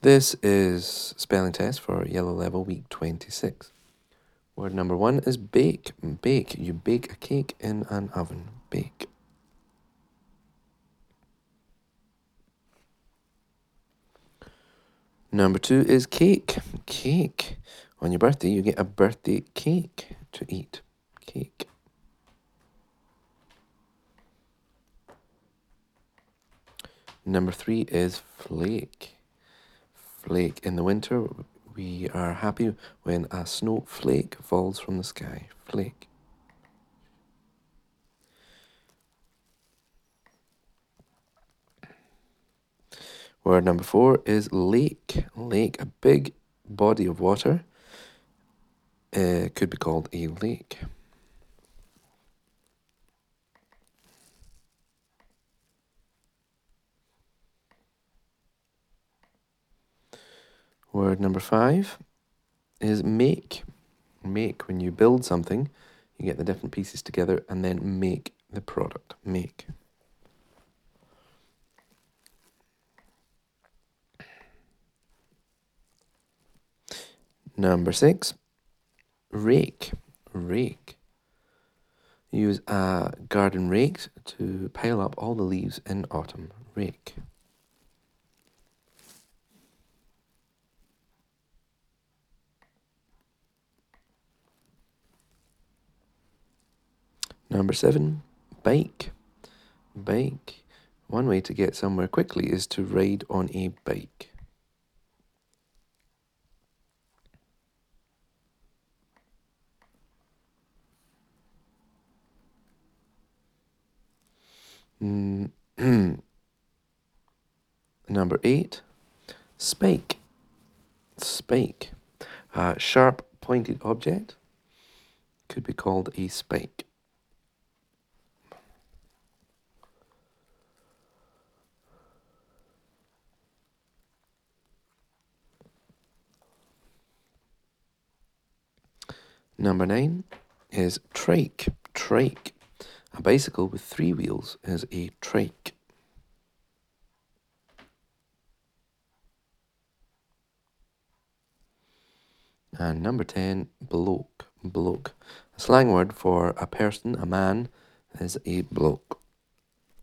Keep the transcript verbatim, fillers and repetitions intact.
This is spelling test for Yellow Level week twenty-six. Word number one is bake. Bake. You bake a cake in an oven. Bake. Number two is cake. Cake. On your birthday, you get a birthday cake to eat. Cake. Number three is flake. Flake. In the winter, we are happy when a snowflake falls from the sky. Flake. Word number four is lake. Lake, a big body of water. Uh, could be called a lake. Word number five is make. Make. When you build something, you get the different pieces together and then make the product. Make. Number six, rake. Rake. Use a garden rake to pile up all the leaves in autumn. Rake. Number seven, bike. Bike. One way to get somewhere quickly is to ride on a bike. Mm. Number eight, spike. Spike. A sharp pointed object could be called a spike. Number nine is trike. Trike. A bicycle with three wheels is a trike. And number ten, bloke. Bloke. A slang word for a person, a man, is a bloke.